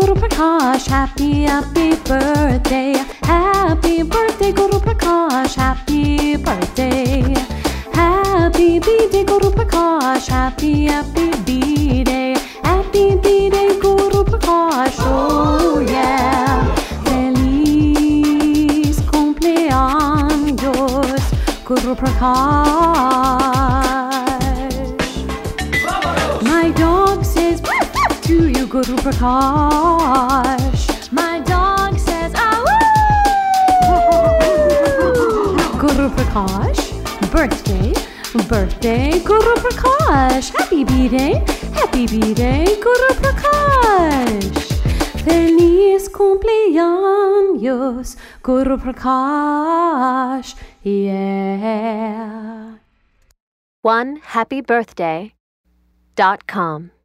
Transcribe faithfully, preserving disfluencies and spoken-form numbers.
Guru Prakash. Happy, happy birthday. Happy birthday, Guru Prakash. Happy birthday. Happy B-Day, Guru Prakash. Happy, happy B-Day. Happy B-Day, Guru Prakash. Oh yeah. Feliz cumpleaños, Guru Prakash. My dog says to you, Guru Prakash. My dog says ah Guru Prakash. Birthday, birthday, Guru Prakash. Happy B-Day, happy B-Day, Guru Prakash. Feliz cumpleaños, Guru Prakash. Yeah. one happy birthday dot com